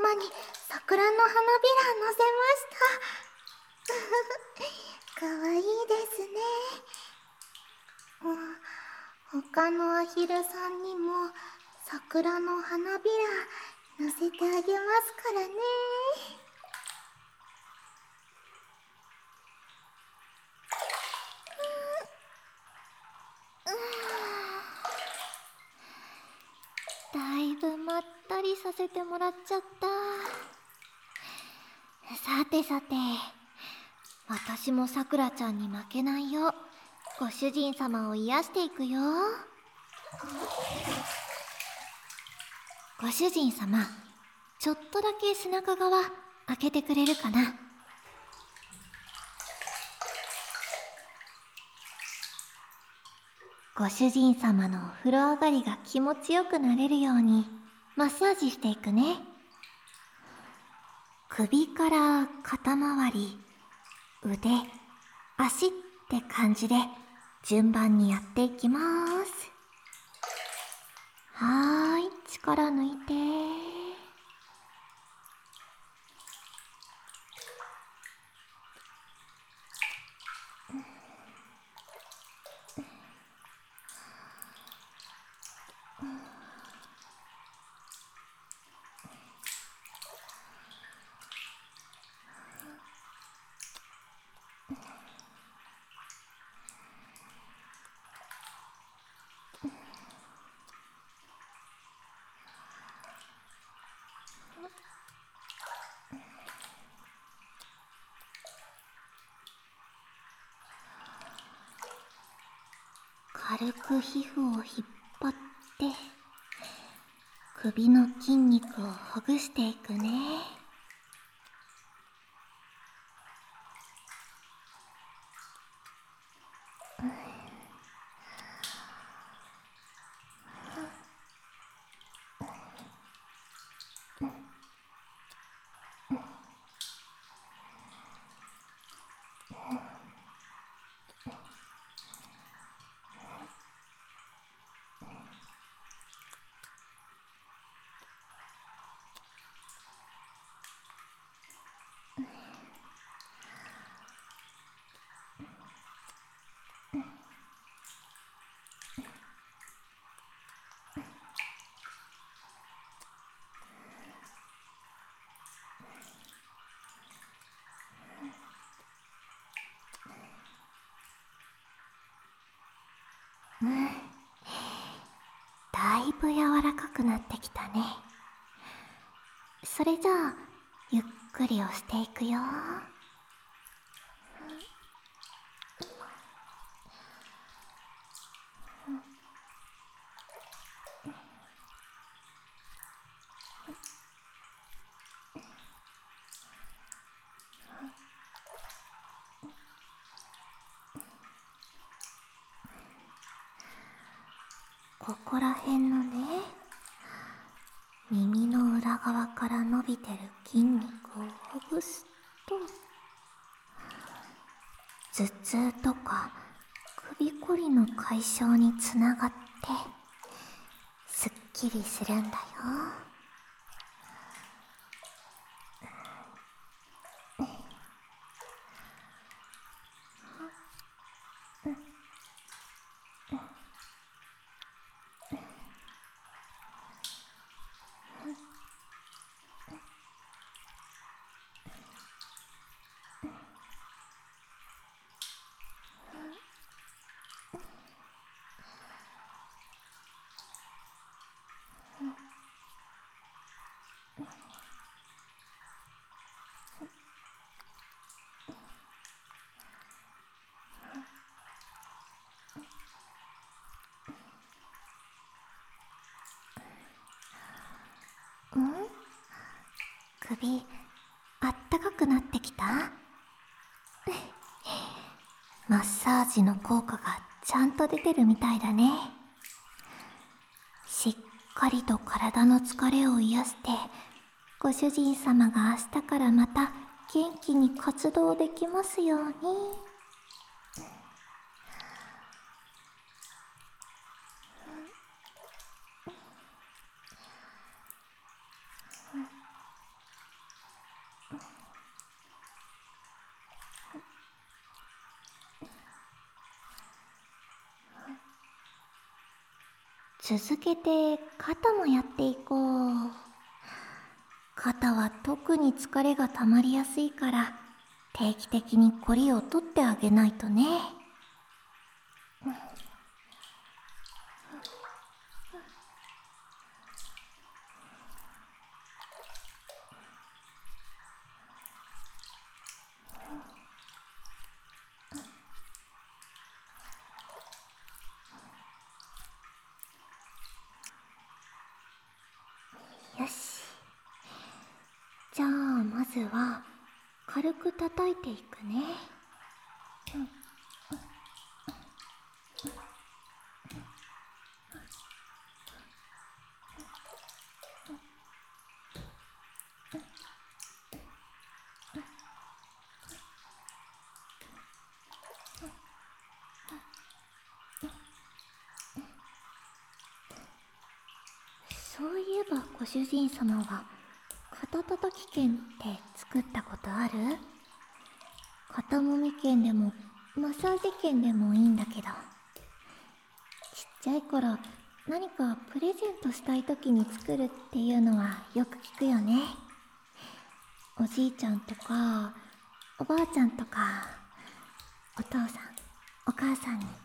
様に桜の花びら乗せました。かわいいですね。他のアヒルさんにも桜の花びら乗せてあげますからね。だいぶまったりさせてもらっちゃった。さてさて、私もさくらちゃんに負けないようご主人様を癒していくよ。ご主人様、ちょっとだけ背中側開けてくれるかな。ご主人様のお風呂上がりが気持ちよくなれるようにマッサージしていくね。首から肩周り、腕、足って感じで順番にやっていきます。はーい、力抜いて。軽く皮膚を引っ張って首の筋肉をほぐしていくね。だいぶ柔らかくなってきたね。それじゃあゆっくり押していくよ。ここら辺のね、耳の裏側から伸びてる筋肉をほぐすと、頭痛とか首こりの解消につながってすっきりするんだよ。首あったかくなってきた？マッサージの効果がちゃんと出てるみたいだね。しっかりと体の疲れを癒して、ご主人様が明日からまた元気に活動できますように。 続けて肩もやっていこう。肩は特に疲れがたまりやすいから定期的にコリを取ってあげないとね。よし。じゃあまずは軽く叩いていくね。そういえばご主人様は肩たたき券って作ったことある？肩もみ券でもマッサージ券でもいいんだけど。ちっちゃい頃何かプレゼントしたい時に作るっていうのはよく聞くよね。おじいちゃんとかおばあちゃんとかお父さんお母さんに。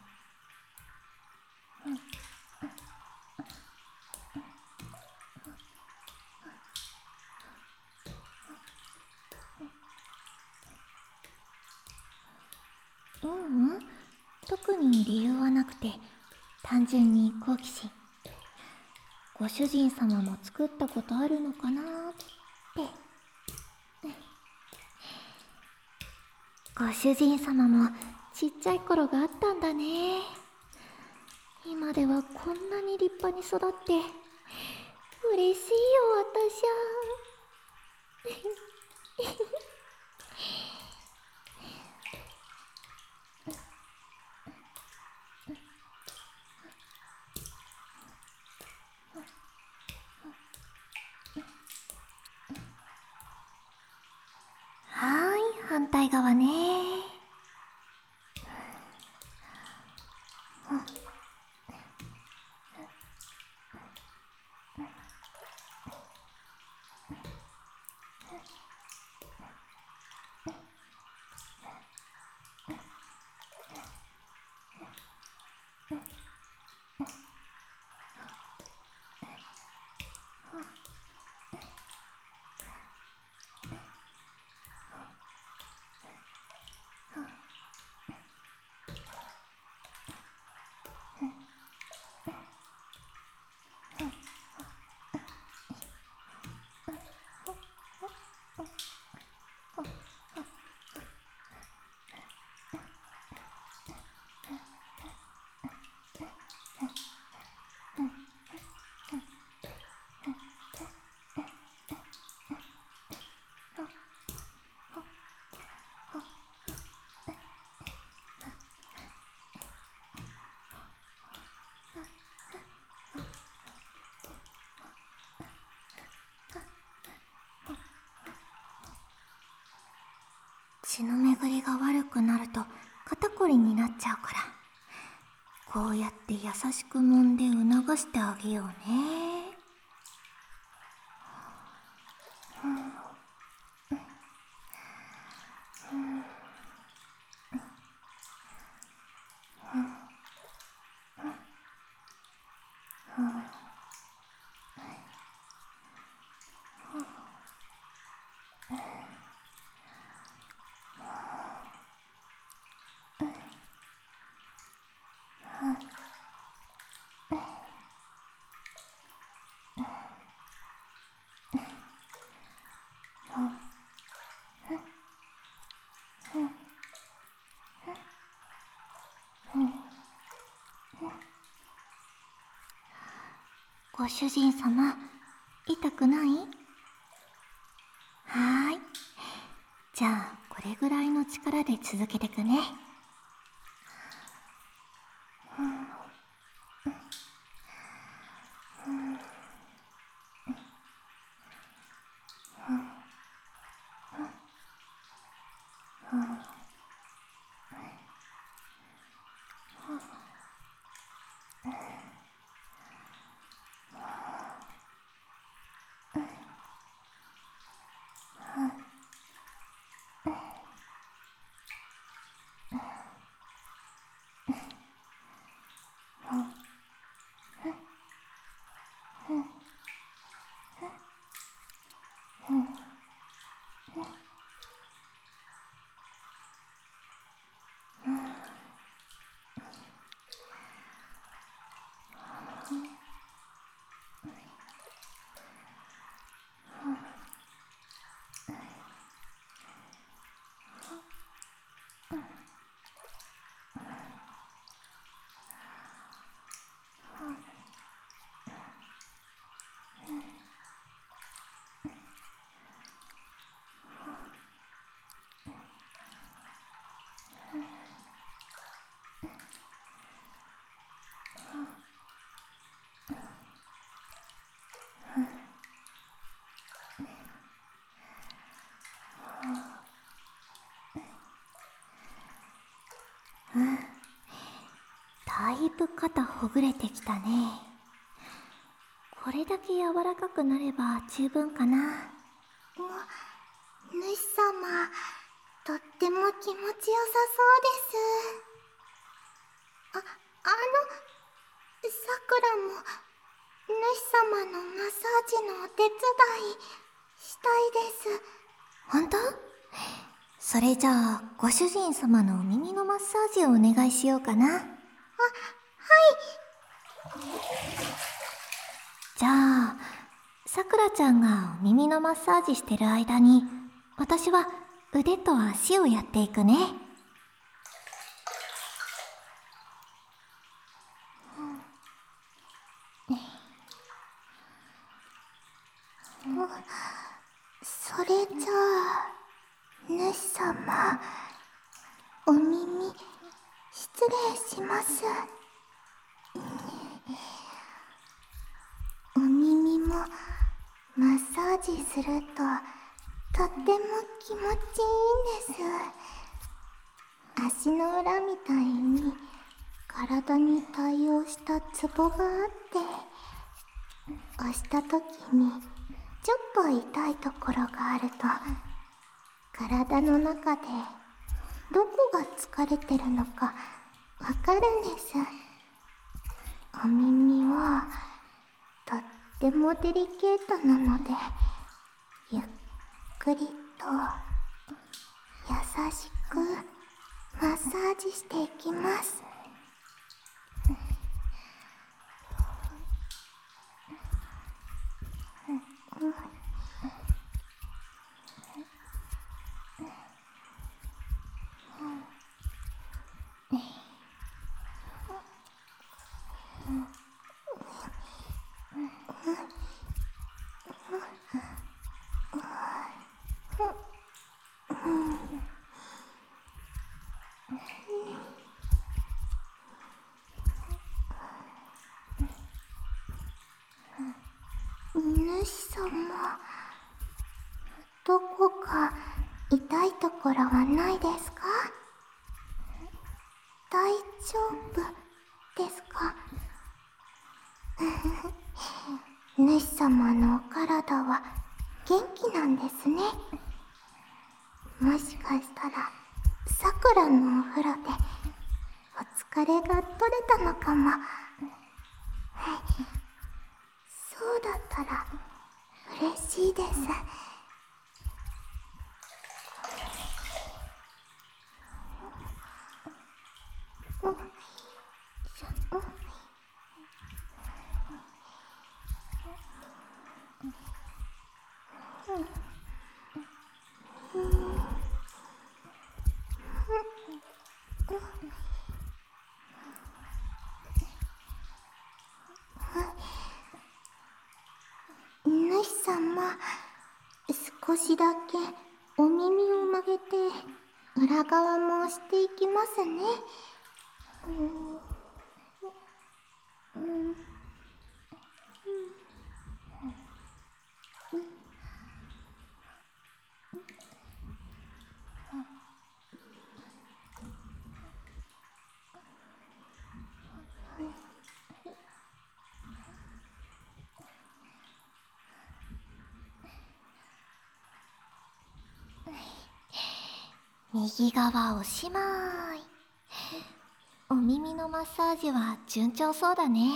ううん、特に理由はなくて単純に好奇心。ご主人様も作ったことあるのかなーって。ご主人様もちっちゃい頃があったんだね。今ではこんなに立派に育って嬉しいよ私は。はーい、反対側ね。血の巡りが悪くなると肩こりになっちゃうから、こうやって優しく揉んで促してあげようね。ご主人様、痛くない？はーい。じゃあこれぐらいの力で続けてくね。 いぶ肩ほぐれてきたね。これだけ柔らかくなれば十分かな。 主様、とっても気持ちよさそうです。さくらも主様のマッサージのお手伝いしたいです。 ほんと？それじゃあご主人様のお耳のマッサージをお願いしようかな。はい。じゃあさくらちゃんがお耳のマッサージしてる間に、私は腕と足をやっていくね。 それじゃあ主様、お耳失礼します。お耳もマッサージするととっても気持ちいいんです。足の裏みたいに体に対応したツボがあって、押した時にちょっと痛いところがあると、体の中でどこが疲れてるのかわかるんです。お耳はとってもデリケートなので、ゆっくりと優しくマッサージしていきます。主様、どこか痛いところはないですか？大丈夫ですか？主様のお体は元気なんですね。もしかしたらさくらのお風呂でお疲れが取れたのかも。そうだったら嬉しいです。主様、少しだけお耳を曲げて裏側も押していきますね。 右側おしまい。お耳のマッサージは順調そうだね。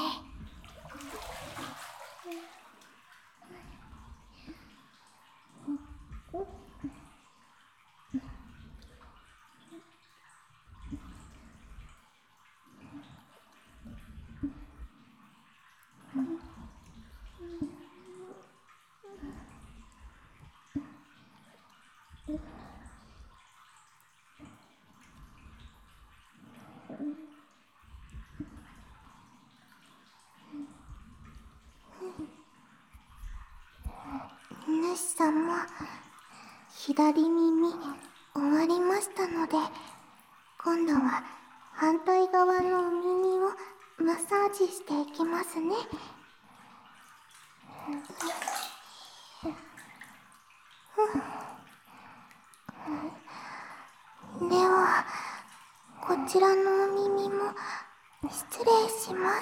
主様、左耳終わりましたので、今度は反対側のお耳をマッサージしていきますね。ではこちらのお耳も失礼します。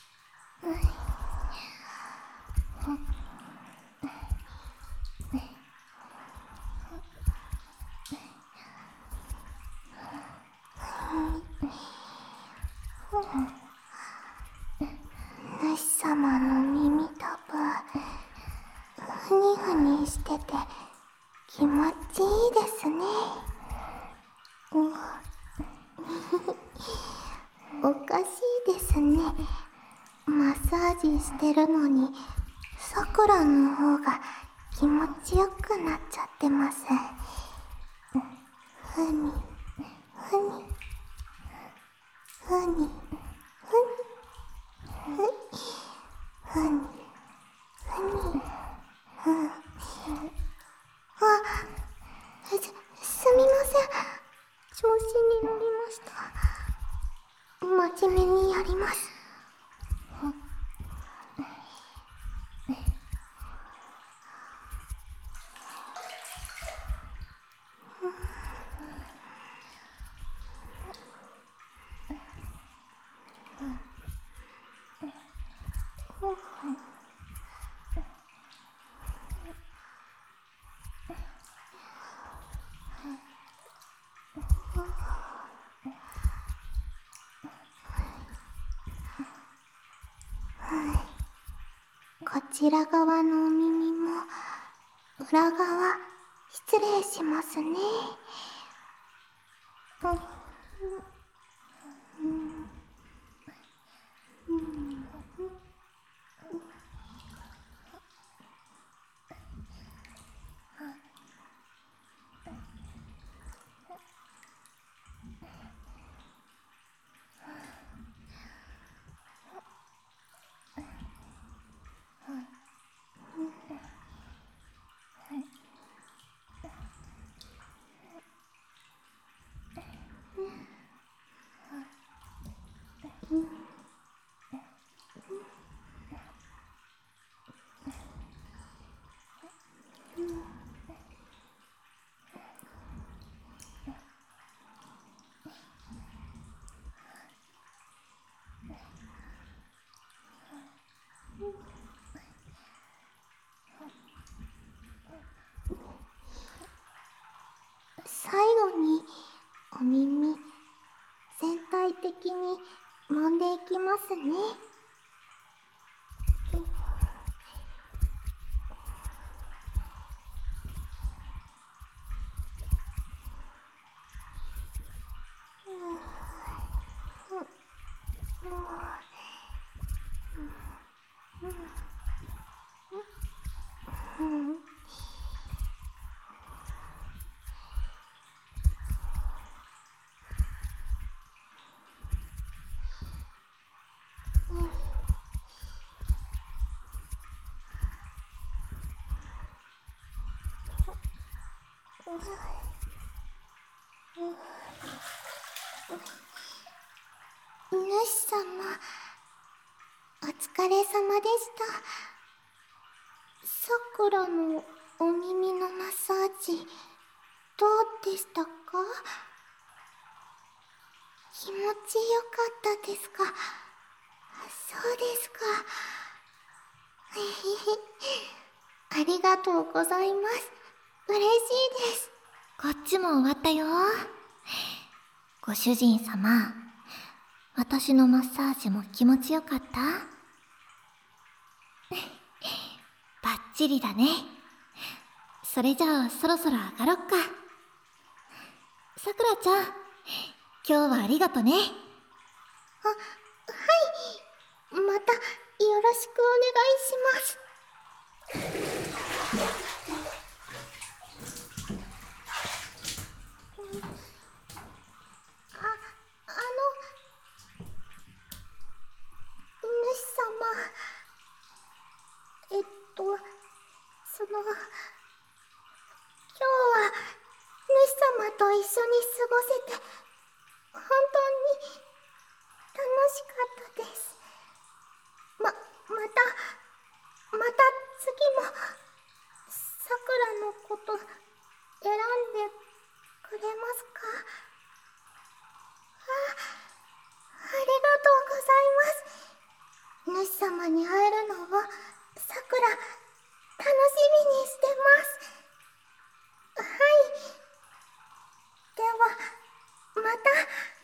主様の耳たぶふにふにしてて気持ちいいですね。おかしいですね。マッサージしてるのにさくらの方が気持ちよくなっちゃってます。ふにふにふにふにふにふにすみません。調子に乗りました。真面目にやります。こちら側のお耳も裏側失礼しますね。最後にお耳全体的に揉んでいきますね。主様、お疲れ様でした。さくらのお耳のマッサージどうでしたか？気持ちよかったですか？そうですか。ありがとうございます。嬉しいです。 こっちも終わったよ。ご主人様、私のマッサージも気持ちよかった？バッチリだね。それじゃあそろそろ上がろっか。さくらちゃん、今日はありがとね。 はい。またよろしくお願いします。主様、今日は主様と一緒に過ごせて本当に楽しかったです。また次もさくらのこと選んでくれますか？はございます。主様に会えるのをさくら楽しみにしてます。はい。ではまた。